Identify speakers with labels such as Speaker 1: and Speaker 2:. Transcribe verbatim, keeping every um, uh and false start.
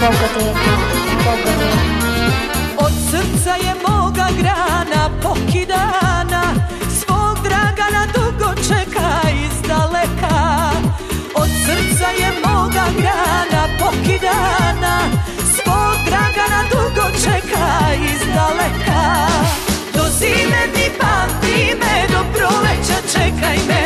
Speaker 1: pogodi, pogodi.
Speaker 2: Od srca je moga grana pokidana, svog Dragana dugo čeka iz daleka. Od srca je moga grana pokidana, svog Dragana dugo čeka iz daleka. Do zime mi pamti me, do proleća čekaj me.